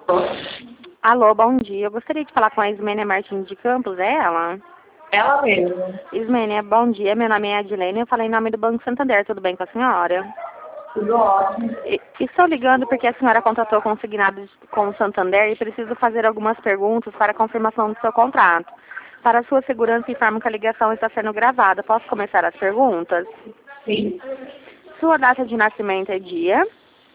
Alô, bom dia. Eu gostaria de falar com a Ismênia Martins de Campos, é ela? Ela mesma. Ismênia, bom dia. Meu nome é Adilene, eu falei em nome do Banco Santander. Tudo bem com a senhora? Tudo ótimo. Estou ligando porque a senhora contratou consignado com o Santander e preciso fazer algumas perguntas para a confirmação do seu contrato. Para sua segurança, informo que a ligação está sendo gravada. Posso começar as perguntas? Sim. Sua data de nascimento é dia?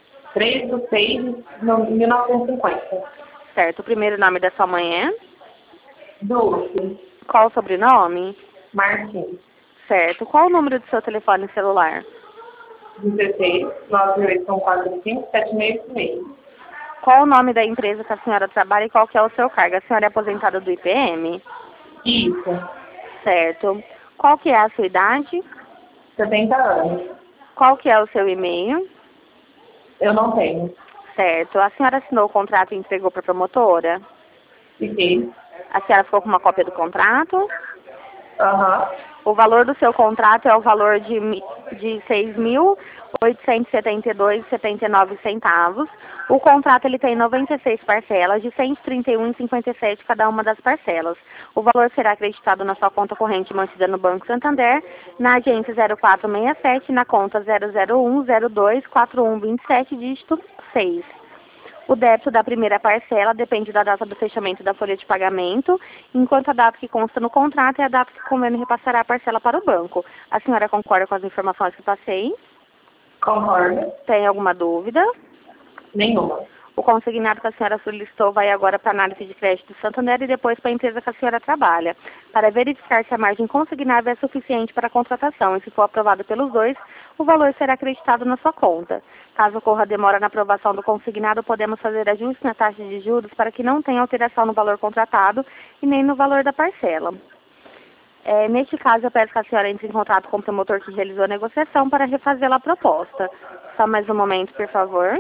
3/6/1950. Certo. O primeiro nome da sua mãe é? Dulce. Qual o sobrenome? Martins. Certo. Qual o número do seu telefone celular? 16 98145 7656. Qual o nome da empresa que a senhora trabalha e qual que é o seu cargo? A senhora é aposentada do IPM? Isso. Certo. Qual que é a sua idade? 70 anos. Qual que é o seu e-mail? Eu não tenho. Certo. A senhora assinou o contrato e entregou para a promotora? Fiquei. A senhora ficou com uma cópia do contrato? Aham. O valor do seu contrato é o valor de R$ 6.872,79. O contrato ele tem 96 parcelas de R$ 131,57 cada uma das parcelas. O valor será acreditado na sua conta corrente mantida no Banco Santander, na agência 0467, na conta 001024127, dígito 6. O débito da primeira parcela depende da data do fechamento da folha de pagamento, enquanto a data que consta no contrato é a data que o convênio repassará a parcela para o banco. A senhora concorda com as informações que passei? Concordo. Tem alguma dúvida? Nenhuma. O consignado que a senhora solicitou vai agora para a análise de crédito do Santander e depois para a empresa que a senhora trabalha, para verificar se a margem consignável é suficiente para a contratação e, se for aprovado pelos dois, o valor será acreditado na sua conta. Caso ocorra demora na aprovação do consignado, podemos fazer ajustes na taxa de juros para que não tenha alteração no valor contratado e nem no valor da parcela. Neste caso, eu peço que a senhora entre em contato com o promotor que realizou a negociação para refazer a proposta. Só mais um momento, por favor.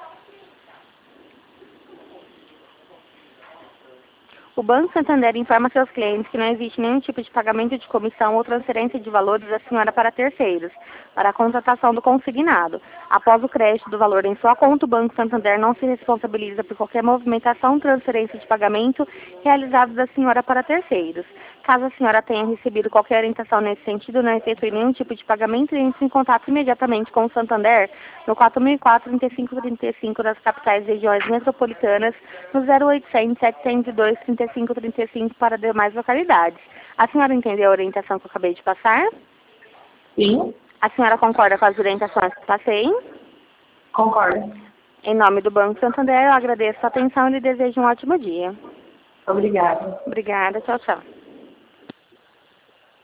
O Banco Santander informa seus clientes que não existe nenhum tipo de pagamento de comissão ou transferência de valores da senhora para terceiros, para a contratação do consignado. Após o crédito do valor em sua conta, o Banco Santander não se responsabiliza por qualquer movimentação ou transferência de pagamento realizada da senhora para terceiros. Caso a senhora tenha recebido qualquer orientação nesse sentido, não efetue nenhum tipo de pagamento, entre em contato imediatamente com o Santander no 4004-3535 das capitais regiões metropolitanas, no 0800-702-3535 para demais localidades. A senhora entendeu a orientação que eu acabei de passar? Sim. A senhora concorda com as orientações que passei? Concordo. Em nome do Banco Santander, eu agradeço a atenção e lhe desejo um ótimo dia. Obrigada. Obrigada, tchau, tchau.